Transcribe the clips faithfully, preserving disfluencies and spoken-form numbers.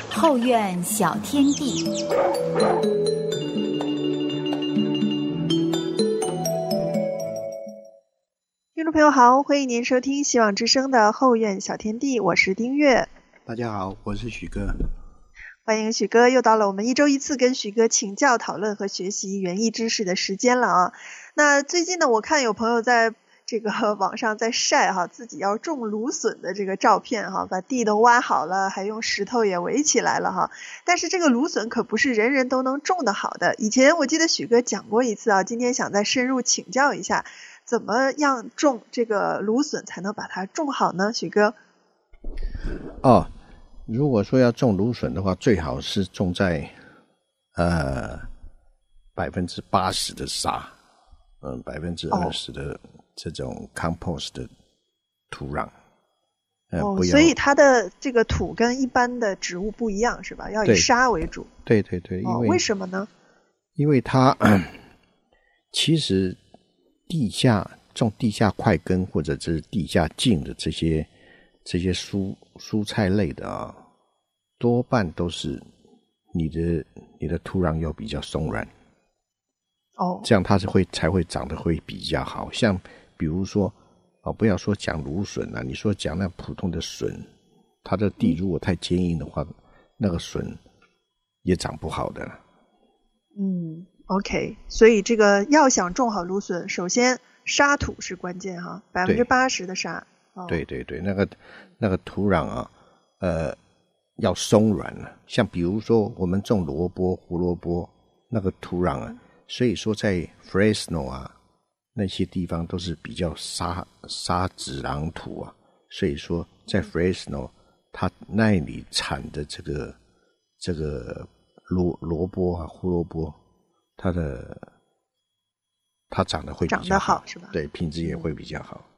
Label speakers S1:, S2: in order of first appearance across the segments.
S1: 后院小天地。
S2: 听众朋友好，欢迎您收听希望之声的后院小天地，我是丁月。
S3: 大家好，我是许哥。
S2: 欢迎许哥，又到了我们一周一次跟许哥请教、讨论和学习园艺知识的时间了啊。那最近呢，我看有朋友在这个网上在晒哈自己要种芦笋的这个照片哈，把地都挖好了，还用石头也围起来了哈。但是这个芦笋可不是人人都能种得好的。以前我记得许哥讲过一次啊，今天想再深入请教一下，怎么样种这个芦笋才能把它种好呢？许哥。
S3: 哦，如果说要种芦笋的话，最好是种在呃百分之八十的沙，嗯，百分之二十的这种 compost 的土壤。呃、
S2: 哦，
S3: 不要，
S2: 所以它的这个土跟一般的植物不一样是吧？要以沙为主。
S3: 对对对，因为、
S2: 哦、为什么呢？
S3: 因为它、嗯、其实地下种地下块根或者是地下茎的这些这些蔬蔬菜类的啊，多半都是你的你的土壤要比较松软，
S2: 哦，
S3: 这样它是会才会长得会比较好。像比如说哦，不要说讲芦笋啊，你说讲那普通的笋，它的地如果太坚硬的话，嗯、那个笋也长不好的。
S2: 嗯 ，OK， 所以这个要想种好芦笋，首先沙土是关键哈，百分之八十的沙。哦、
S3: 对对对，那个那个土壤啊，呃，要松软了。像比如说我们种萝卜、胡萝卜，那个土壤啊，所以说在 Fresno 啊那些地方都是比较沙沙质壤土啊，所以说在 Fresno 它那里产的这个这个萝萝卜啊、胡萝卜，它的它长得会比较好，
S2: 长得好是吧？
S3: 对，品质也会比较好。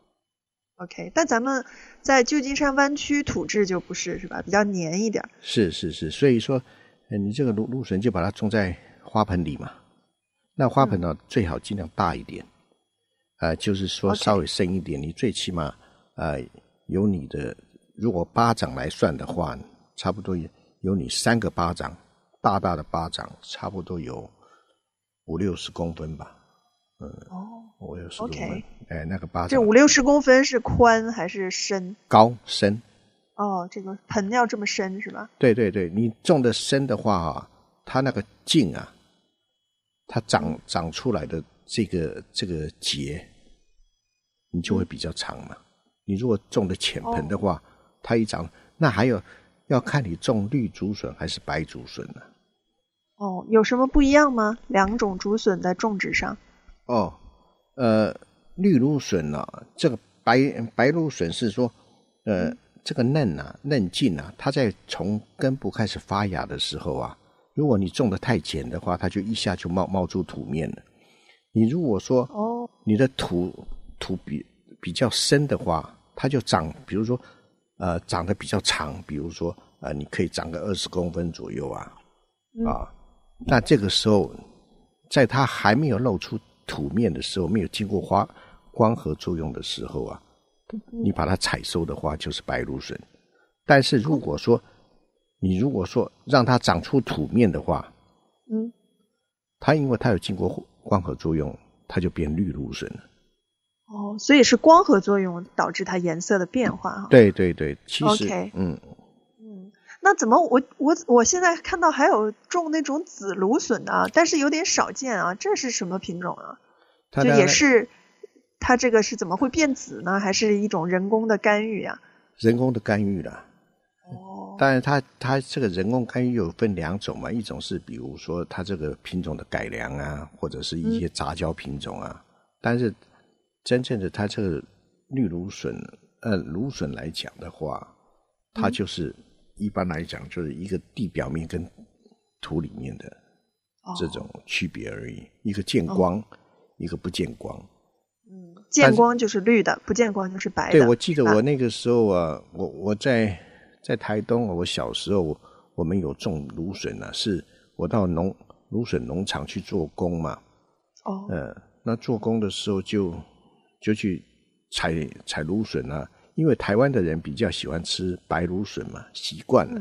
S2: OK， 但咱们在旧金山湾区土质就不是是吧？比较黏一点。
S3: 是是是，所以说，呃、你这个芦芦笋就把它种在花盆里嘛。那花盆呢，嗯、最好尽量大一点，呃，就是说稍微深一点。Okay. 你最起码呃有你的，如果巴掌来算的话，差不多有你三个巴掌，大大的巴掌，差不多有五六十公分吧。嗯，
S2: 哦，
S3: 五六十公分。
S2: OK，
S3: 哎，那个巴掌。
S2: 这五六十公分是宽还是深？
S3: 高深。
S2: 哦，这个盆要这么深是吧？
S3: 对对对，你种的深的话啊，它那个茎啊，它长长出来的这个这个节，你就会比较长嘛。嗯、你如果种的浅盆的话，哦、它一长，那还有要看你种绿竹笋还是白竹笋呢、
S2: 啊？哦，有什么不一样吗？两种竹笋在种植上？
S3: 哦，呃，绿芦笋啊，这个白白芦笋是说，呃，嗯、这个嫩啊、嫩茎啊，它在从根部开始发芽的时候啊，如果你种的太浅的话，它就一下就冒冒出土面了。你如果说，哦，你的土土比比较深的话，它就长，比如说，呃，长得比较长，比如说，呃，你可以长个二十公分左右啊，嗯、啊，那这个时候，在它还没有露出土面的时候，没有经过花光合作用的时候啊，你把它采收的话就是白芦笋。但是如果说你如果说让它长出土面的话，嗯，它因为它有经过光合作用，它就变绿芦笋了。
S2: 哦，所以是光合作用导致它颜色的变化哈。
S3: 对对对，其实
S2: OK，
S3: 嗯
S2: 嗯，那怎么我我我现在看到还有种那种紫芦笋的啊，但是有点少见啊，这是什么品种啊？就也是，它这个是怎么会变紫呢？还是一种人工的干预啊？
S3: 人工的干预啦。哦。当然它，它它这个人工干预有分两种嘛，一种是比如说它这个品种的改良啊，或者是一些杂交品种啊。嗯、但是真正的它这个绿芦笋，呃，芦笋来讲的话，它就是、嗯、一般来讲就是一个地表面跟土里面的这种区别而已，哦、一个见光。哦，一个不见光，
S2: 嗯，见光就是绿的，不见光就是白的。
S3: 对，我记得我那个时候啊，我我在在台东，我小时候我我们有种芦笋啊，是我到农芦笋农场去做工嘛。哦，呃，那做工的时候就就去采采芦笋啊，因为台湾的人比较喜欢吃白芦笋嘛，习惯了。嗯、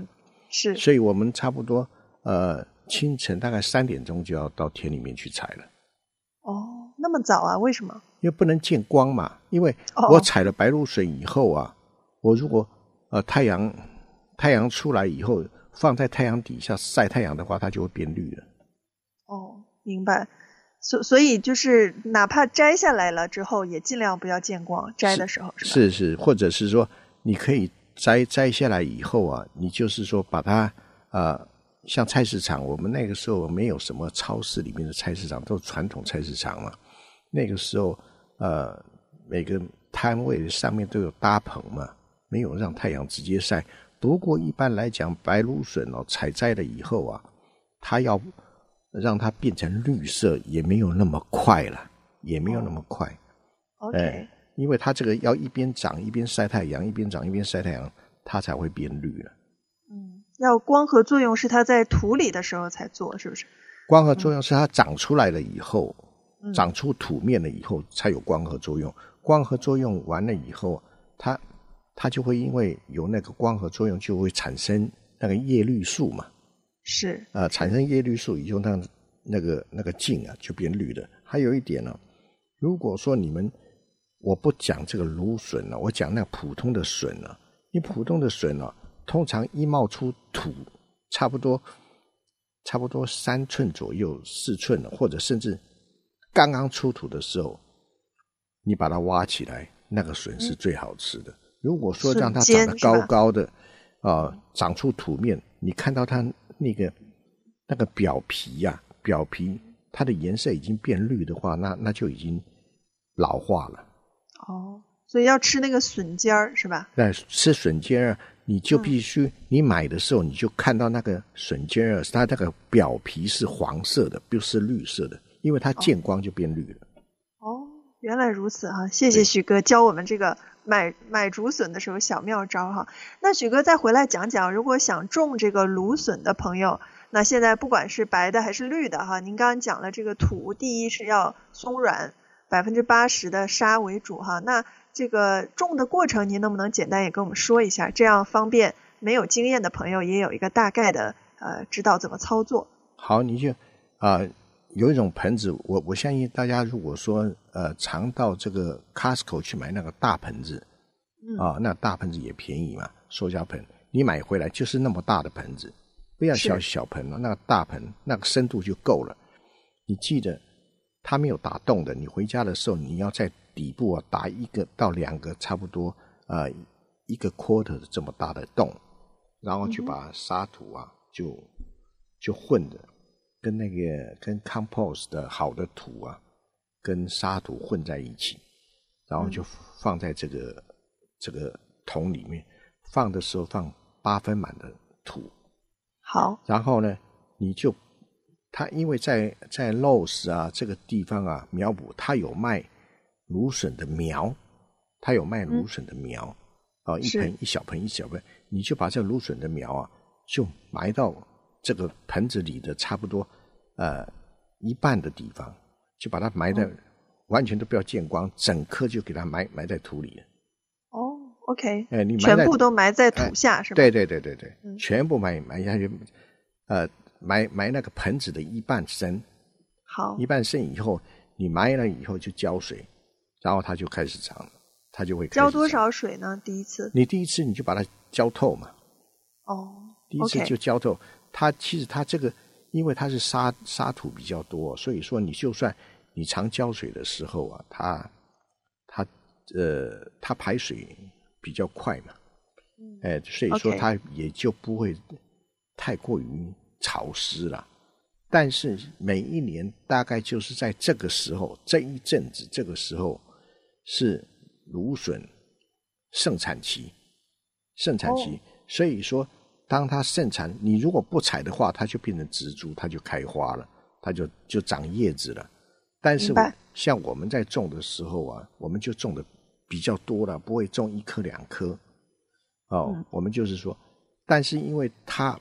S2: 是，
S3: 所以我们差不多呃清晨大概三点钟就要到田里面去采了。
S2: 哦，那么早啊？为什么？
S3: 因为不能见光嘛，因为我采了白芦笋以后啊，我如果呃太阳太阳出来以后放在太阳底下晒太阳的话，它就会变绿了。
S2: 哦，明白。所所以就是哪怕摘下来了之后，也尽量不要见光，摘的时候是吧？
S3: 是是，或者是说你可以摘摘下来以后啊，你就是说把它呃，像菜市场，我们那个时候没有什么超市里面的菜市场，都是传统菜市场嘛。那个时候呃，每个摊位上面都有搭棚嘛，没有让太阳直接晒。不过一般来讲，白芦笋哦，采摘了以后啊，它要让它变成绿色也没有那么快了，也没有那么快。
S2: 哦、OK，、
S3: 哎，因为它这个要一边长一边晒太阳，一边长一边晒太阳，它才会变绿了。
S2: 嗯，要光合作用是它在土里的时候才做，是不是？
S3: 光合作用是它长出来了以后，
S2: 嗯、
S3: 长出土面了以后才有光合作用。光合作用完了以后，它它就会因为有那个光合作用，就会产生那个叶绿素嘛。
S2: 是，
S3: 呃，产生叶绿素以后，那那个那个茎啊就变绿了。还有一点呢、啊，如果说你们我不讲这个芦笋了、啊，我讲那普通的笋了、啊。你普通的笋啊，通常一冒出土，差不多差不多三寸左右，四寸了，或者甚至刚刚出土的时候，你把它挖起来，那个笋是最好吃的。嗯、如果说让它长得高高的啊、呃，长出土面，你看到它那个那个表皮呀、啊，表皮它的颜色已经变绿的话，那那就已经老化了。
S2: 哦，所以要吃那个笋尖儿是吧？
S3: 对，吃笋尖儿，你就必须、嗯、你买的时候你就看到那个笋尖儿，它那个表皮是黄色的，不是绿色的，因为它见光就变绿了。
S2: 哦，原来如此哈，谢谢许哥教我们这个买买竹笋的时候小妙招哈。那许哥再回来讲讲，如果想种这个芦笋的朋友，那现在不管是白的还是绿的哈，您刚刚讲了这个土，第一是要松软，百分之八十的沙为主哈。那这个种的过程，您能不能简单也跟我们说一下，这样方便没有经验的朋友也有一个大概的呃知道怎么操作。
S3: 好，你就啊、呃、有一种盆子，我我相信大家如果说呃常到这个 Costco 去买那个大盆子，嗯啊、呃，那大盆子也便宜嘛，塑胶盆，你买回来就是那么大的盆子，不要小小盆了，那个大盆那个深度就够了。你记得它没有打洞的，你回家的时候你要在底部啊打一个到两个差不多呃一个 quarter 的这么大的洞，然后就把沙土啊就就混的跟那个跟 compost 的好的土啊跟沙土混在一起，然后就放在这个、嗯、这个桶里面，放的时候放八分满的土。
S2: 好，
S3: 然后呢你就它因为在在 Lowe's 啊这个地方啊苗圃，它有卖芦笋的苗，它有卖芦笋的苗、嗯、啊，一盆一小盆一小盆，你就把这芦笋的苗啊就埋到这个盆子里的差不多呃一半的地方，就把它埋在、嗯、完全都不要见光，整颗就给它埋埋在土里了。
S2: 哦 OK，
S3: 哎，你埋
S2: 全部都埋在土下、哎、是吧？
S3: 对对对对对、嗯、全部埋埋下去，呃埋埋那个盆子的一半深。
S2: 好，
S3: 一半深以后你埋了以后就浇水，然后它就开始长了，它就会开始长。
S2: 浇多少水呢？第一次？
S3: 你第一次你就把它浇透嘛。
S2: 哦，
S3: 第一次就浇透。Okay. 它其实它这个，因为它是沙沙土比较多，所以说你就算你常浇水的时候啊，它它呃它排水比较快嘛，嗯、哎，所以说它也就不会太过于潮湿了。但是每一年大概就是在这个时候，这一阵子这个时候是芦笋盛产期，盛产期、哦、所以说当它盛产，你如果不采的话，它就变成植株，它就开花了，它就就长叶子了。但是像我们在种的时候啊，我们就种的比较多了，不会种一颗两颗哦、嗯、我们就是说，但是因为它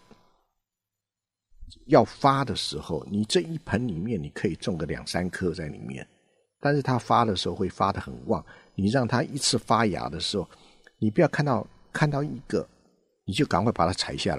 S3: 要发的时候，你这一盆里面你可以种个两三颗在里面，但是它发的时候会发得很旺，你让它一次发芽的时候，你不要看到看到一个你就赶快把它采下来，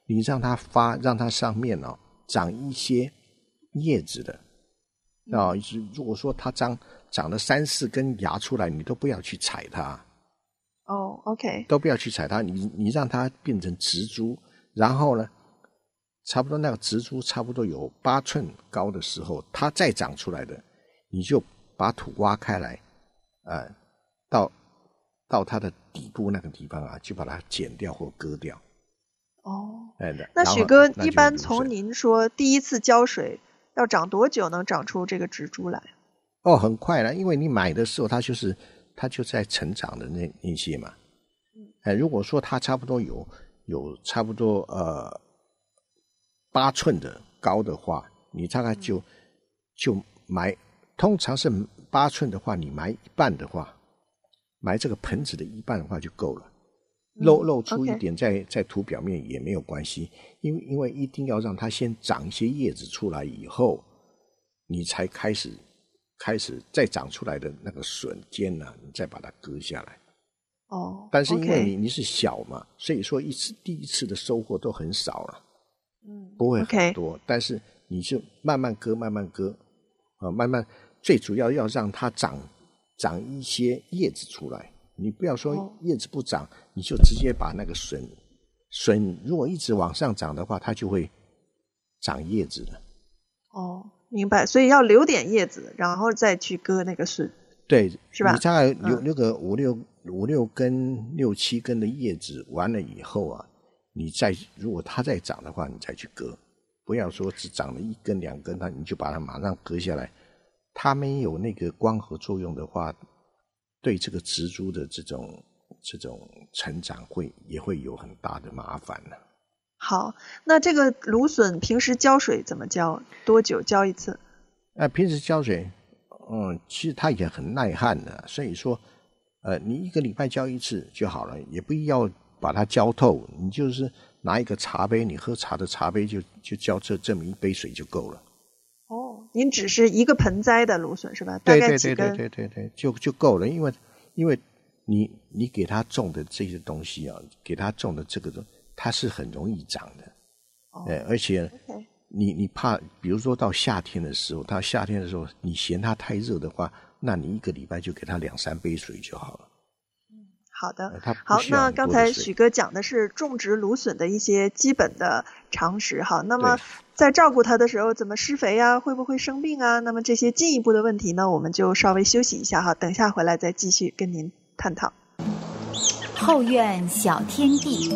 S3: 你让它发，让它上面哦长一些叶子的啊、哦。如果说它长长了三四根芽出来，你都不要去采它。
S2: 哦、oh, ，OK，
S3: 都不要去采它，你你让它变成植株，然后呢，差不多那个植株差不多有八寸高的时候，它再长出来的，你就把土挖开来，呃，到到它的底部那个地方啊，就把它剪掉或割掉。
S2: 哦，
S3: 哎，
S2: 那许哥一般从您说第一次浇水要长多久能长出这个植株来？
S3: 哦，很快了，因为你买的时候它就是它就在成长的那那些嘛。哎，如果说它差不多有有差不多呃八寸的高的话，你大概就就埋，通常是八寸的话，你埋一半的话，埋这个盆子的一半的话就够了。露露出一点在在土表面也没有关系，因为因为一定要让它先长一些叶子出来以后，你才开始开始再长出来的那个笋尖呢、啊，你再把它割下来。
S2: 哦，
S3: 但是因为你
S2: okay.
S3: 你是小嘛，所以说一次第一次的收获都很少了，
S2: 嗯，
S3: 不会很多。
S2: okay.
S3: 但是你就慢慢割，慢慢割，啊，慢慢，最主要要让它长长一些叶子出来。你不要说叶子不长，哦、你就直接把那个笋笋如果一直往上长的话，它就会长叶子的。
S2: 哦，明白。所以要留点叶子，然后再去割那个笋。
S3: 对，
S2: 是吧？
S3: 你大概留留个五六五六根、六七根的叶子，完了以后啊，你再如果它再长的话，你再去割，不要说只长了一根两根，它你就把它马上割下来。它没有那个光合作用的话，对这个植株的这种这种成长会也会有很大的麻烦呢。
S2: 好，那这个芦笋平时浇水怎么浇？多久浇一次？
S3: 呃，平时浇水。嗯，其实它也很耐旱的，所以说，呃，你一个礼拜浇一次就好了，也不要把它浇透。你就是拿一个茶杯，你喝茶的茶杯就就浇这这么一杯水就够了。
S2: 哦，您只是一个盆栽的芦笋是吧？
S3: 对
S2: 大概几根？
S3: 对对对对对对，就就够了，因为因为你你给它种的这些东西啊，给它种的这个东，它是很容易长的，
S2: 哦、
S3: 呃，而且。
S2: Okay.
S3: 你你怕，比如说到夏天的时候，到夏天的时候，你嫌它太热的话，那你一个礼拜就给它两三杯水就好了。
S2: 嗯，好的。
S3: 呃、
S2: 好，那刚才许哥讲的是种植芦笋的一些基本的常识哈。那么在照顾它的时候，怎么施肥啊？会不会生病啊？那么这些进一步的问题呢，我们就稍微休息一下哈，等一下回来再继续跟您探讨。
S1: 后院小天地。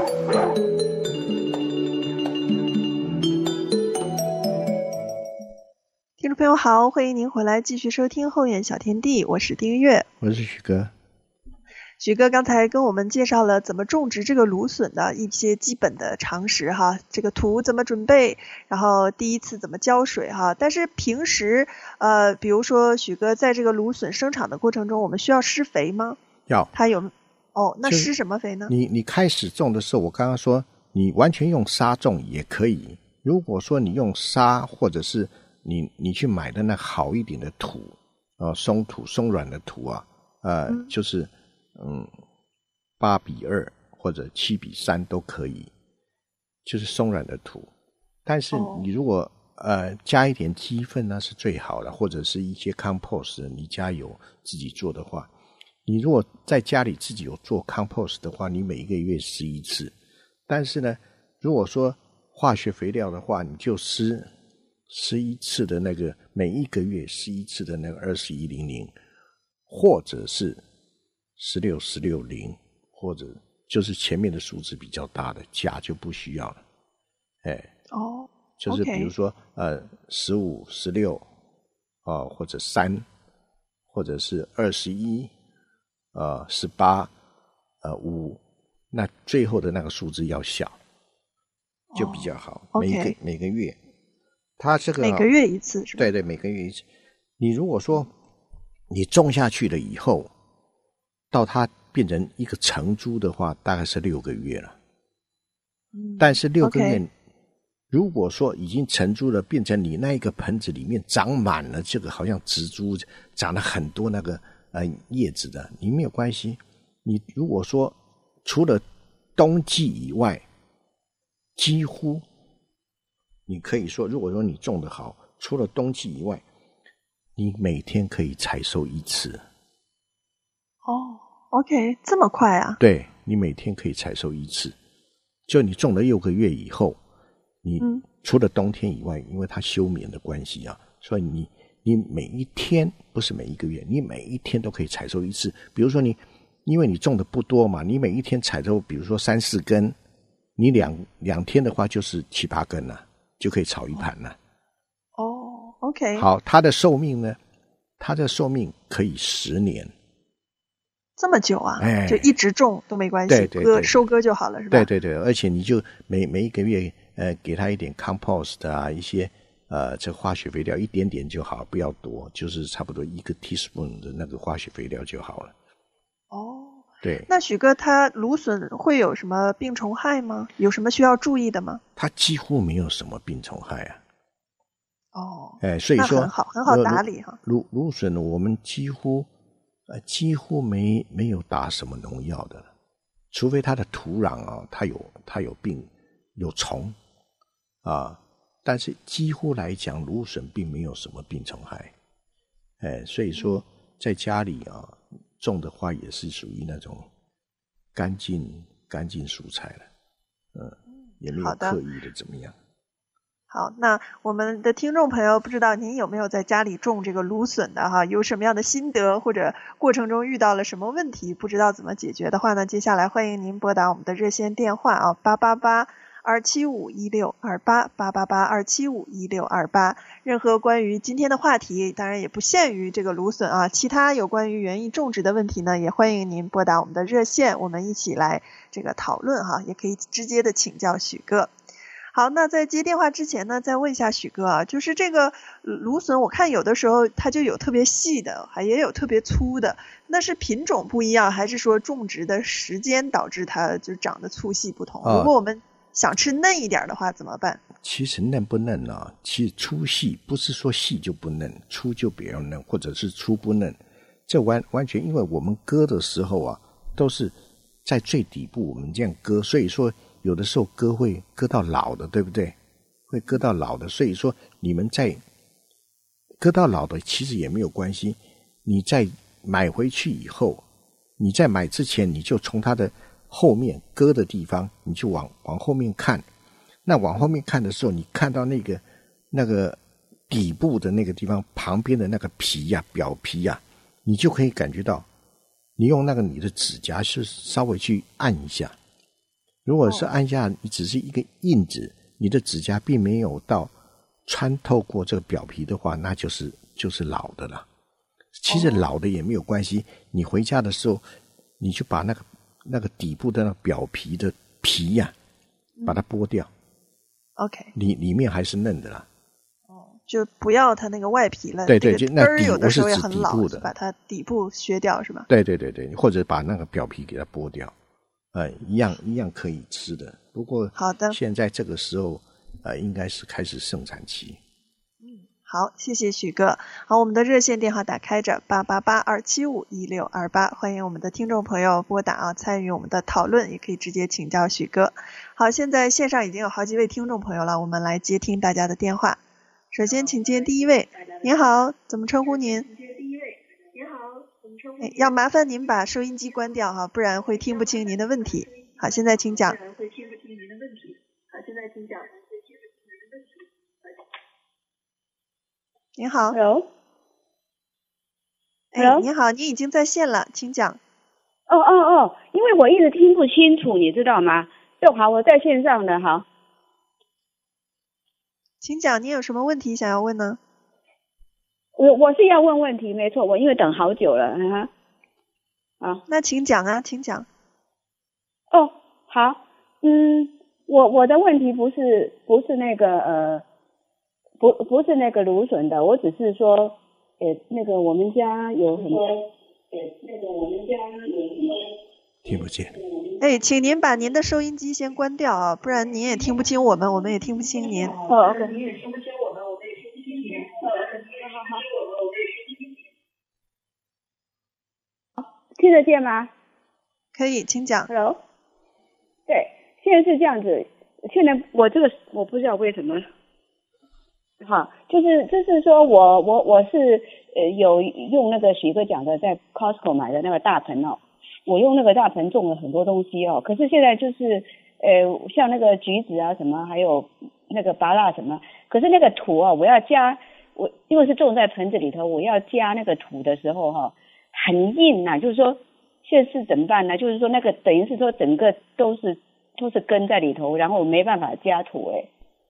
S2: 听众朋友好，欢迎您回来继续收听后院小天地，我是丁月，
S3: 我是许哥。
S2: 许哥刚才跟我们介绍了怎么种植这个芦笋的一些基本的常识哈，这个土怎么准备，然后第一次怎么浇水哈。但是平时呃，比如说许哥在这个芦笋生长的过程中，我们需要施肥吗？
S3: 要。
S2: 它有哦，那施什么肥呢？
S3: 你你开始种的时候，我刚刚说你完全用沙种也可以。如果说你用沙或者是你你去买的那好一点的土，呃，松土松软的土啊，呃，嗯、就是嗯八比二或者七比三都可以，就是松软的土。但是你如果、哦、呃加一点鸡粪呢是最好的，或者是一些 compost， 你家有自己做的话，你如果在家里自己有做 compost 的话，你每一个月施一次。但是呢，如果说化学肥料的话，你就施。施一次的那个，每一个月施一次的那个二十一零零，或者是十六十六零，或者就是前面的数字比较大的，钾就不需要了。哎，
S2: 哦，
S3: 就是比如说、okay. 呃十五、十六啊，或者三，或者是二十一，呃十八，呃五，那最后的那个数字要小，就比较好。
S2: 哦、
S3: 每个、
S2: okay.
S3: 每个月。它这个
S2: 每个月一次是吧？
S3: 对对，每个月一次。你如果说你种下去了以后，到它变成一个成株的话，大概是六个月了。
S2: 嗯、
S3: 但是六个月，
S2: okay.
S3: 如果说已经成株了，变成你那一个盆子里面长满了这个好像植株，长了很多那个呃叶子的，你没有关系。你如果说除了冬季以外， 几乎你可以说，如果说你种得好，除了冬季以外，你每天可以采收一次。
S2: 哦 ，OK， 这么快啊？
S3: 对，你每天可以采收一次。就你种了六个月以后，你除了冬天以外，因为它休眠的关系啊，所以你你每一天，不是每一个月，你每一天都可以采收一次。比如说你，因为你种的不多嘛，你每一天采收，比如说三四根，你两两天的话就是七八根了，就可以炒一盘了。
S2: 哦 ，OK。
S3: 好，它的寿命呢？它的寿命可以十年。
S2: 这么久啊？
S3: 哎，
S2: 就一直种都没关系，
S3: 对对对，
S2: 割收割就好了，是吧？
S3: 对对对，而且你就每每一个月呃给它一点 compost 啊，一些呃这化学肥料一点点就好，不要多，就是差不多一个 teaspoon 的那个化学肥料就好了。
S2: 哦，
S3: 对。
S2: 那许哥，它芦笋会有什么病虫害吗？有什么需要注意的吗？
S3: 它几乎没有什么病虫害啊。
S2: 哦，
S3: 哎，所以说
S2: 那很好，很好打理哈。
S3: 芦芦笋我们几乎呃几乎没没有打什么农药的，除非它的土壤啊，它有它有病有虫啊，但是几乎来讲，芦笋并没有什么病虫害。哎，所以说在家里啊种的话，也是属于那种干净干净蔬菜了，嗯，也没有刻意的怎么样。
S2: 好，那我们的听众朋友，不知道您有没有在家里种这个芦笋的哈？有什么样的心得，或者过程中遇到了什么问题，不知道怎么解决的话呢？接下来欢迎您拨打我们的热线电话啊，八八八二七五一六二八八八八二七五一六二八。任何关于今天的话题，当然也不限于这个芦笋啊，其他有关于园艺种植的问题呢，也欢迎您拨打我们的热线，我们一起来这个讨论哈，也可以直接的请教许哥。好，那在接电话之前呢，再问一下许哥啊，就是这个芦笋，我看有的时候它就有特别细的，还也有特别粗的，那是品种不一样，还是说种植的时间导致它就长得粗细不同？哦，如果我们想吃嫩一点的话怎么办？
S3: 其实嫩不嫩啊，其实粗细不是说细就不嫩，粗就比较嫩，或者是粗不嫩，这完完全因为我们割的时候啊，都是在最底部我们这样割，所以说有的时候割会割到老的，对不对？会割到老的，所以说你们在割到老的其实也没有关系。你在买回去以后，你在买之前你就从它的后面割的地方，你就往往后面看。那往后面看的时候，你看到那个那个底部的那个地方旁边的那个皮呀、啊、表皮呀、啊，你就可以感觉到，你用那个你的指甲是稍微去按一下。如果是按下你只是一个印子，你的指甲并没有到穿透过这个表皮的话，那就是就是老的了。其实老的也没有关系，你回家的时候你就把那个那个底部的那个表皮的皮呀、啊、把它剥掉。OK， 里里面还是嫩的啦。
S2: 哦，就不要它那个外皮了。
S3: 对对，就那
S2: 底有的时候也很老，
S3: 底部的，
S2: 把它底部削掉是吧？
S3: 对对对对，或者把那个表皮给它剥掉。呃，一样一样可以吃的，不过
S2: 好的，
S3: 现在这个时候，呃，应该是开始盛产期。
S2: 嗯，好，谢谢许哥。好，我们的热线电话打开着八八八二七五一六二八，欢迎我们的听众朋友拨打啊，参与我们的讨论，也可以直接请教许哥。好，现在线上已经有好几位听众朋友了，我们来接听大家的电话。首先，请接第一位。您好，怎么称呼您？哎，要麻烦您把收音机关掉哈，不然会听不清您的问题。好，现在请讲。您好。
S4: Hello。
S2: 哎，您好，您已经在线了，请讲。
S4: 哦哦哦，因为我一直听不清楚，你知道吗？就好，我在线上的好。
S2: 请讲，您有什么问题想要问呢？
S4: 我我是要问问题，没错，我因为等好久了，嗯哼。好，
S2: 那请讲啊，请讲。
S4: 哦，好，嗯，我我的问题不是不是那个呃，不不是那个芦笋的，我只是说，呃，那个我们家有很多，呃，那个我们家有很多。
S3: 听不见。
S2: 哎，请您把您的收音机先关掉啊，不然您也听不清我们，我们也听不清您。
S4: 哦 ，OK。
S2: 您也听不清我们，我们也听不清您。
S4: 好好好。听得见吗？
S2: 可以，请讲。
S4: Hello。对，现在是这样子， 现在我这个我不知道为什么，哈，就是就是说我我我是呃有用那个许哥讲的在 Costco 买的那个大盆哦，我用那个大盆种了很多东西哦，可是现在就是呃像那个橘子啊什么，还有那个芭乐什么，可是那个土啊，我要加我因为是种在盆子里头，我要加那个土的时候哈、哦，很硬呐、啊，就是说现在是怎么办呢？就是说那个等于是说整个都是都是根在里头，然后我没办法加土哎。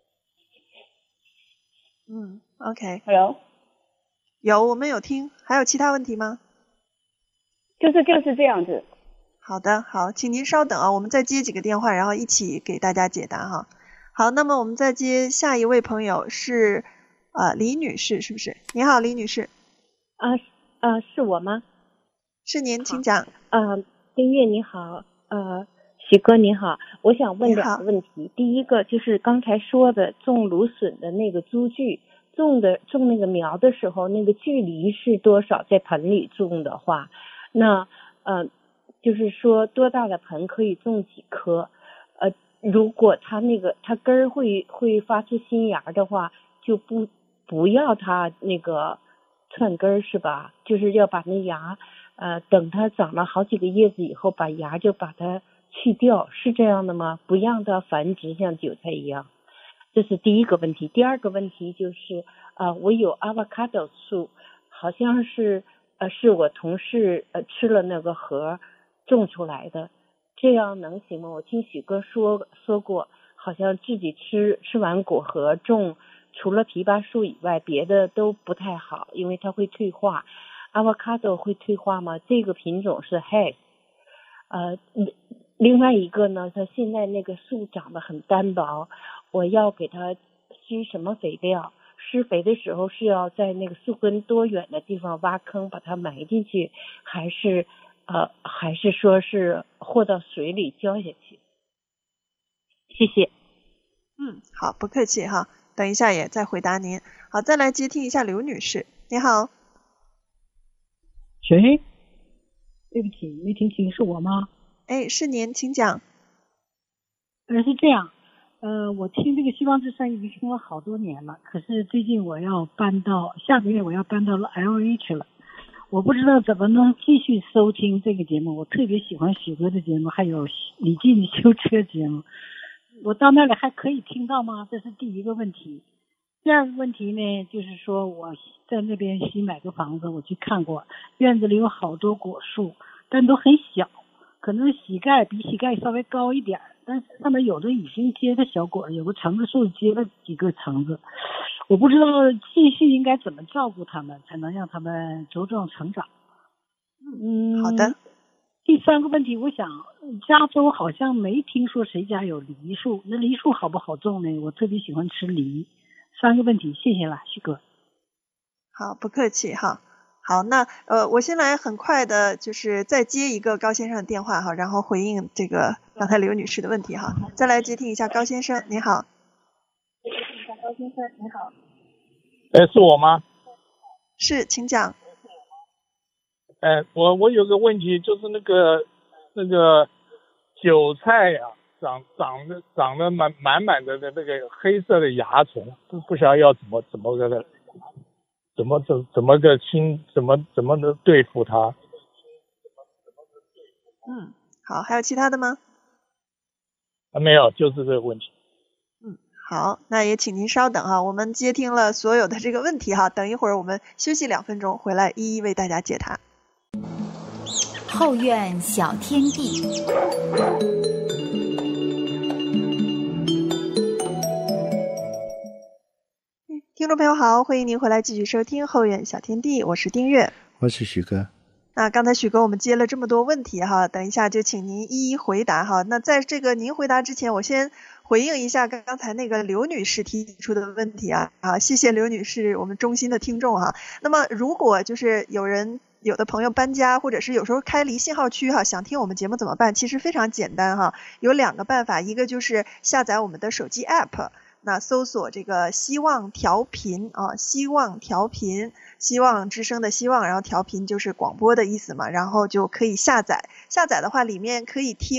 S2: 嗯 ，OK，Hello， 有我们有听，还有其他问题吗？
S4: 就是就是这样子。
S2: 好的，好，请您稍等啊，我们再接几个电话，然后一起给大家解答哈。好，那么我们再接下一位朋友是呃李女士，是不是？你好，李女士。
S5: 啊呃是我吗？
S2: 是您，请讲。
S5: 呃，丁月你好，呃，许哥你好，我想问两个问题。第一个就是刚才说的种芦笋的那个株距，种的种那个苗的时候，那个距离是多少？在盆里种的话，那呃，就是说多大的盆可以种几棵？呃，如果它那个它根儿会会发出新芽的话，就不不要它那个串根儿是吧？就是要把那芽。呃，等它长了好几个叶子以后，把芽就把它去掉，是这样的吗？不让它繁殖像韭菜一样。这是第一个问题。第二个问题就是，呃，我有 avocado 树，好像是呃是我同事呃吃了那个核种出来的，这样能行吗？我听许哥说说过，好像自己吃吃完果核种，除了枇杷树以外，别的都不太好，因为它会退化。avocado 会退化吗？这个品种是 Hass。呃，另外一个呢，它现在那个树长得很单薄，我要给它施什么肥料？施肥的时候是要在那个树根多远的地方挖坑把它埋进去，还是呃，还是说是和到水里浇下去？谢谢。
S2: 嗯，好，不客气哈，等一下也再回答您。好，再来接听一下刘女士，你好。
S6: 谁？对不起，没听清，是我吗？
S2: 哎，是您，请讲。
S6: 呃，是这样，呃，我听这个希望之声已经听了好多年了，可是最近我要搬到下个月我要搬到了 L A 去了，我不知道怎么能继续收听这个节目。我特别喜欢许哥的节目，还有李静的修车节目。我到那里还可以听到吗？这是第一个问题。第二个问题呢，就是说我在那边新买个房子，我去看过，院子里有好多果树，但都很小，可能膝盖比膝盖稍微高一点，但是上面有的已经结了小果，有个橙子树结了几个橙子，我不知道继续应该怎么照顾它们，才能让它们茁壮成长。嗯，
S2: 好的。
S6: 第三个问题，我想加州好像没听说谁家有梨树，那梨树好不好种呢？我特别喜欢吃梨。三个问题，谢谢了，许哥。
S2: 好，不客气哈。好，那呃，我先来很快的，就是再接一个高先生的电话哈，然后回应这个刚才刘女士的问题哈。再来接听一下高先生，你好。
S4: 接听一下高先生，你好。
S7: 哎，是我吗？
S2: 是，请讲。
S7: 哎，我我有个问题，就是那个那个韭菜呀、啊。长长的长得满满满的的那个黑色的蚜虫，不不晓得要怎么怎么个的，怎么怎怎么个清怎么怎么的对付它？
S2: 嗯，好，还有其他的吗？
S7: 啊，没有，就是这个问题。
S2: 嗯，好，那也请您稍等哈，我们接听了所有的这个问题哈，等一会儿我们休息两分钟，回来一一为大家解答。
S1: 后院小天地。
S2: 听众朋友好，欢迎您回来继续收听后院小天地，我是丁月，
S3: 我是许哥。
S2: 那刚才许哥我们接了这么多问题哈，等一下就请您一一回答哈。那在这个您回答之前，我先回应一下刚才那个刘女士提出的问题啊，啊，谢谢刘女士，我们衷心的听众哈。那么如果就是有人有的朋友搬家，或者是有时候开离信号区哈，想听我们节目怎么办？其实非常简单哈，有两个办法，一个就是下载我们的手机 app。那搜索这个希望调频啊，希望调频，希望之声的希望，然后调频就是广播的意思嘛，然后就可以下载。下载的话，里面可以听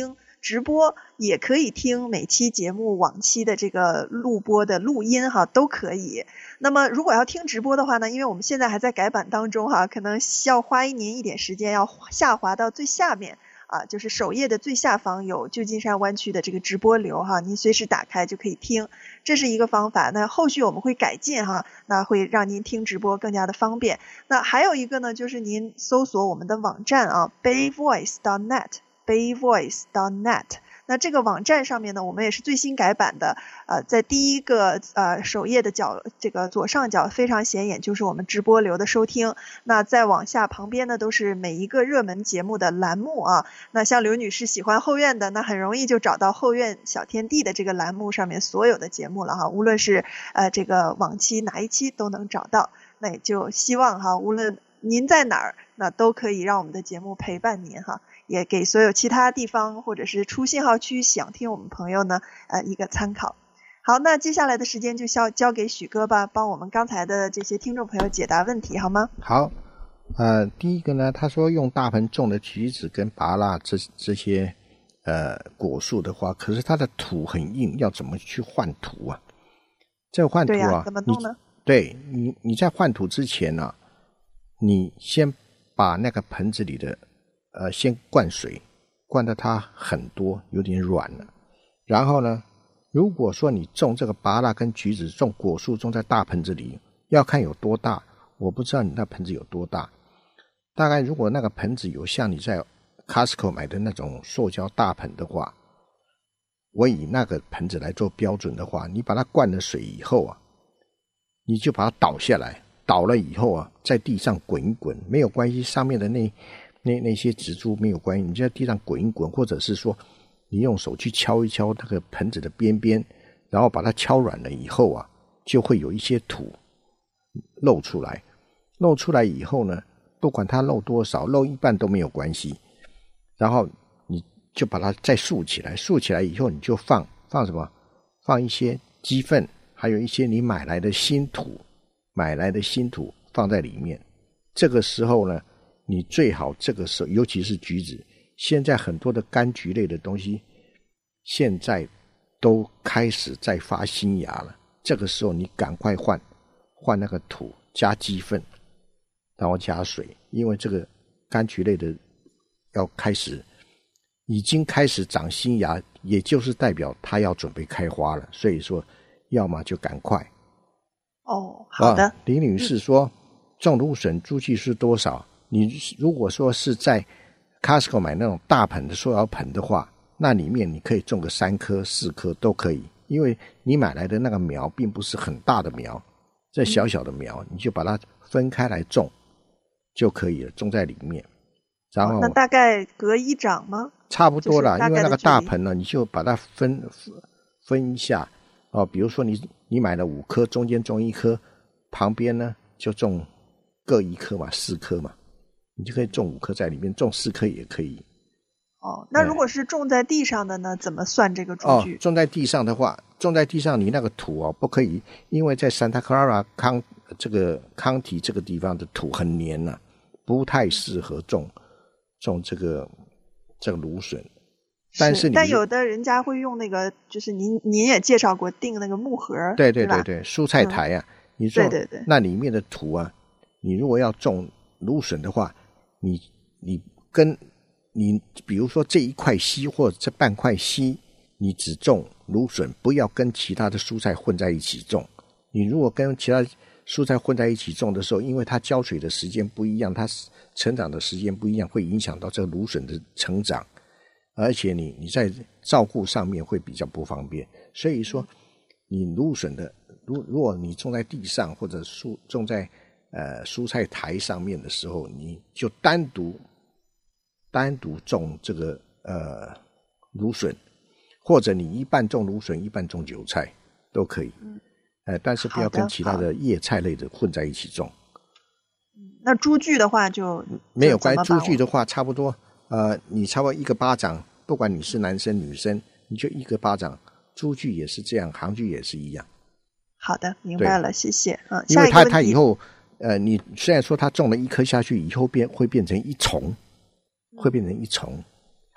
S2: 直播，也可以听每期节目往期的这个录播的录音哈，都可以。那么如果要听直播的话呢，因为我们现在还在改版当中哈，可能需要花您一点时间，要下滑到最下面啊，就是首页的最下方有旧金山湾区的这个直播流哈，您随时打开就可以听，这是一个方法。那后续我们会改进哈，那会让您听直播更加的方便。那还有一个呢，就是您搜索我们的网站啊 bay voice dot net bay voice dot net。那这个网站上面呢，我们也是最新改版的，呃，在第一个呃首页的角这个左上角非常显眼，就是我们直播流的收听。那再往下旁边呢，都是每一个热门节目的栏目啊。那像刘女士喜欢后院的，那很容易就找到后院小天地的这个栏目上面所有的节目了哈，无论是呃这个往期哪一期都能找到。那也就希望哈，无论您在哪儿，那都可以让我们的节目陪伴您哈。也给所有其他地方或者是出信号区想听我们朋友呢呃一个参考。好，那接下来的时间就交交给许哥吧，帮我们刚才的这些听众朋友解答问题好吗？
S3: 好，呃，第一个呢，他说用大盆种的橘子跟芭乐这这些呃果树的话，可是它的土很硬，要怎么去换土啊？这个换土啊，
S2: 对啊，怎么弄呢？
S3: 你对你你在换土之前呢、啊，你先把那个盆子里的呃，先灌水，灌到它很多，有点软了。然后呢，如果说你种这个芭乐跟橘子，种果树种在大盆子里，要看有多大。我不知道你那盆子有多大。大概如果那个盆子有像你在 Costco 买的那种塑胶大盆的话，我以那个盆子来做标准的话，你把它灌了水以后啊，你就把它倒下来，倒了以后啊，在地上滚一滚，没有关系，上面的那那那些植株没有关系，你就在地上滚一滚，或者是说你用手去敲一敲那个盆子的边边，然后把它敲软了以后啊，就会有一些土露出来。露出来以后呢，不管它露多少，露一半都没有关系。然后你就把它再竖起来，竖起来以后你就放放什么？放一些鸡粪，还有一些你买来的新土，买来的新土放在里面。这个时候呢，你最好这个时候，尤其是橘子，现在很多的柑橘类的东西，现在都开始在发新芽了。这个时候你赶快换换那个土，加鸡粪，然后加水，因为这个柑橘类的要开始，已经开始长新芽，也就是代表它要准备开花了。所以说，要么就赶快。
S2: 哦，好的。
S3: 啊、李女士说，嗯、种芦笋株距是多少？你如果说是在 Costco 买那种大盆的塑料盆的话，那里面你可以种个三颗四颗都可以，因为你买来的那个苗并不是很大的苗，这小小的苗你就把它分开来种就可以了，种在里面。然后、
S2: 哦、那大概隔一掌吗？
S3: 差不多了，
S2: 就是、
S3: 因为那个大盆呢，你就把它分分一下哦。比如说你你买了五颗，中间种一颗，旁边呢就种各一颗嘛，四颗嘛。你就可以种五颗在里面，种四颗也可以。
S2: 哦，那如果是种在地上的呢，怎么算这个株距？
S3: 哦，种在地上的话，种在地上你那个土哦不可以，因为在 Santa Clara 康这个康体这个地方的土很黏啊，不太适合种种这个这个芦笋。但是你
S2: 但有的人家会用那个，就是您您也介绍过订那个木盒，
S3: 对对对对，蔬菜台啊，嗯、你种
S2: 对对对，
S3: 那里面的土啊，你如果要种芦笋的话，你你跟你比如说这一块稀或者这半块稀，你只种芦笋，不要跟其他的蔬菜混在一起种。你如果跟其他蔬菜混在一起种的时候，因为它浇水的时间不一样，它成长的时间不一样，会影响到这个芦笋的成长，而且你你在照顾上面会比较不方便。所以说你芦笋的如如果你种在地上或者蔬种在呃蔬菜台上面的时候，你就单独单独种这个呃芦笋，或者你一半种芦笋一半种韭菜都可以。嗯呃，但是不要跟其他的叶菜类的混在一起种。
S2: 那株距的话就
S3: 没有关系，株距的话差不多，呃，你差不多一个巴掌，不管你是男生女生，你就一个巴掌，株距也是这样，行距也是一样。
S2: 好的，明白了，谢谢。嗯，
S3: 因为它它以后，呃，你虽然说它种了一颗下去，以后变会变成一丛，会变成一丛。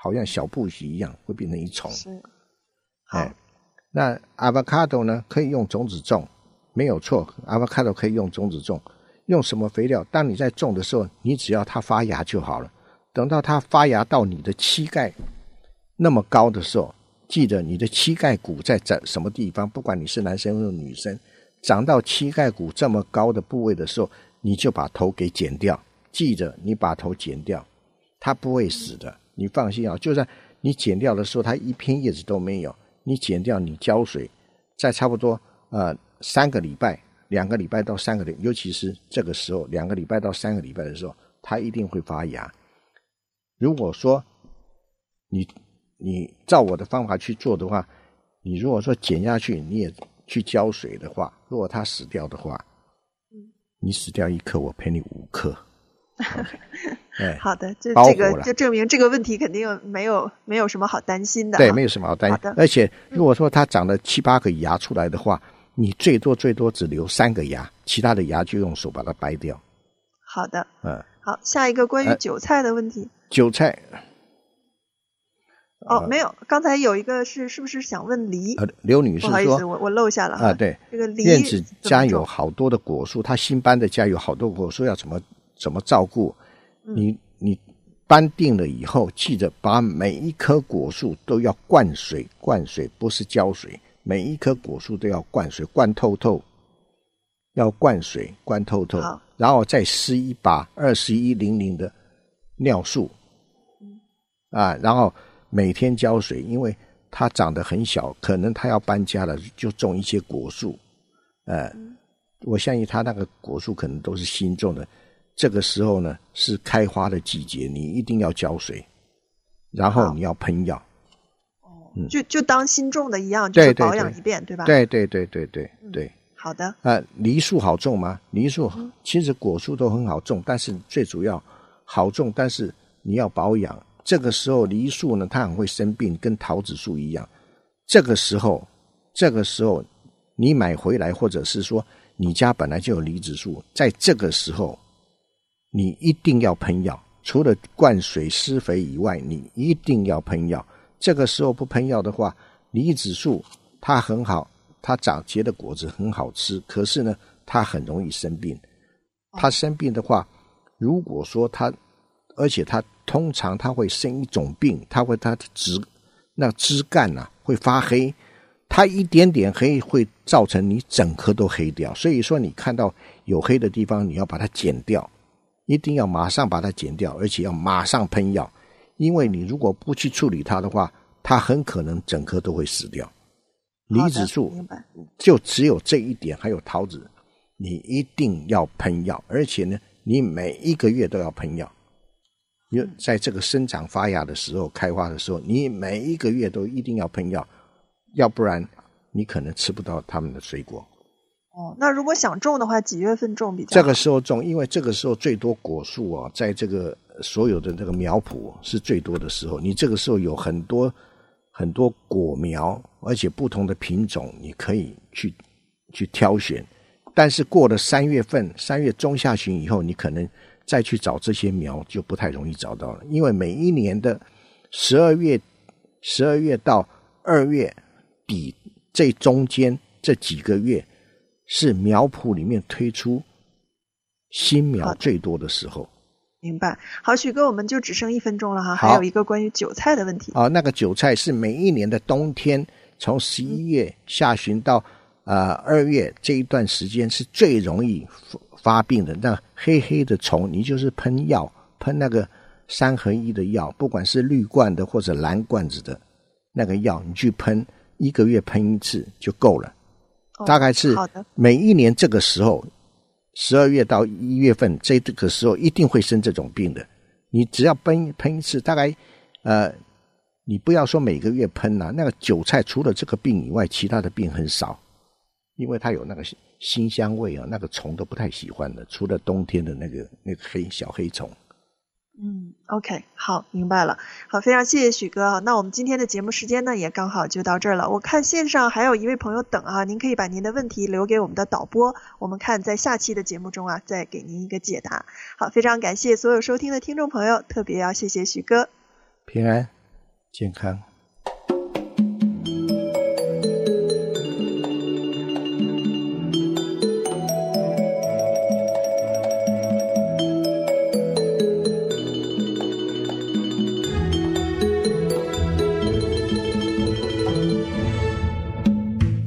S3: 好像小布许一样，会变成一丛。
S2: 是，
S3: 哎，那 avocado 呢，可以用种子种，没有错 ，avocado 可以用种子种。用什么肥料？当你在种的时候，你只要它发芽就好了。等到它发芽到你的膝盖那么高的时候，记得你的膝盖骨在什么地方，不管你是男生或女生，长到膝盖骨这么高的部位的时候，你就把头给剪掉。记着，你把头剪掉，它不会死的，你放心啊。就算你剪掉的时候，它一片叶子都没有，你剪掉，你浇水，在差不多呃三个礼拜，两个礼拜到三个礼拜，尤其是这个时候，两个礼拜到三个礼拜的时候，它一定会发芽。如果说你你照我的方法去做的话，你如果说剪下去，你也去浇水的话，如果它死掉的话，你死掉一颗，我赔你五颗。
S2: 哎、好的，这
S3: 这
S2: 个就证明这个问题肯定没有没有什么好担心的、啊。
S3: 对，没有什么好担心。而且如果说它长了七八个芽出来的话，你最多最多只留三个芽，其他的芽就用手把它掰掉。
S2: 好的，
S3: 嗯，
S2: 好，下一个关于韭菜的问题。呃、
S3: 韭菜。
S2: 哦，没有，刚才有一个是是不是想问梨？
S3: 呃，刘女士说，
S2: 不好意思，我我漏下了
S3: 啊。对，
S2: 这个梨
S3: 院子家有好多的果树，他新搬的家有好多果树，要怎么怎么照顾？嗯、你你搬定了以后，记得把每一棵果树都要灌水，灌水不是浇水，每一棵果树都要灌水，灌透透，要灌水，灌透透，然后再施一把二十一零零的尿素，嗯、啊，然后。每天浇水，因为它长得很小，可能它要搬家了，就种一些果树。呃，嗯、我相信它那个果树可能都是新种的。这个时候呢是开花的季节，你一定要浇水，然后你要喷药。
S2: 哦，嗯、就就当新种的一样，就是保养一遍，
S3: 对,
S2: 对, 对吧？
S3: 对对对对对对。
S2: 嗯、好的。
S3: 呃，梨树好种吗？梨树其实果树都很好种，但是最主要好种，但是你要保养。这个时候梨树呢，它很会生病，跟桃子树一样。这个时候，这个时候你买回来，或者是说你家本来就有梨子树，在这个时候你一定要喷药，除了灌水施肥以外，你一定要喷药。这个时候不喷药的话，梨子树它很好，它长结的果子很好吃，可是呢它很容易生病。它生病的话，如果说它而且它通常它会生一种病，它会它的枝那枝干啊会发黑，它一点点黑会造成你整颗都黑掉。所以说你看到有黑的地方，你要把它剪掉，一定要马上把它剪掉，而且要马上喷药，因为你如果不去处理它的话，它很可能整颗都会死掉。梨子树就只有这一点，还有桃子，你一定要喷药，而且呢你每一个月都要喷药。因为在这个生长发芽的时候，开花的时候，你每一个月都一定要喷药，要不然你可能吃不到他们的水果。
S2: 哦，那如果想种的话，几月份种比较好？
S3: 这个时候种，因为这个时候最多果树啊，在这个所有的这个苗圃是最多的时候，你这个时候有很多很多果苗，而且不同的品种，你可以去去挑选。但是过了三月份，三月中下旬以后，你可能再去找这些苗就不太容易找到了，因为每一年的十二月十二月到二月底这中间这几个月是苗圃里面推出新苗最多的时候。
S2: 明白。好，许哥，我们就只剩一分钟了哈，还有一个关于韭菜的问题。
S3: 啊，那个韭菜是每一年的冬天，从十一月下旬到呃二月这一段时间是最容易发病的。那黑黑的虫，你就是喷药，喷那个三合一的药，不管是绿罐的或者蓝罐子的那个药，你去喷，一个月喷一次就够了。哦、大概是每一年这个时候，十二月到一月份这个时候一定会生这种病的。你只要喷喷一次，大概呃，你不要说每个月喷啊，那个韭菜除了这个病以外，其他的病很少。因为它有那个辛香味啊，那个虫都不太喜欢的，除了冬天的那个那个黑小黑虫。
S2: 嗯 ，OK， 好，明白了。好，非常谢谢许哥啊。那我们今天的节目时间呢，也刚好就到这儿了。我看线上还有一位朋友等啊，您可以把您的问题留给我们的导播，我们看在下期的节目中啊，再给您一个解答。好，非常感谢所有收听的听众朋友，特别要谢谢许哥。
S3: 平安。 健康。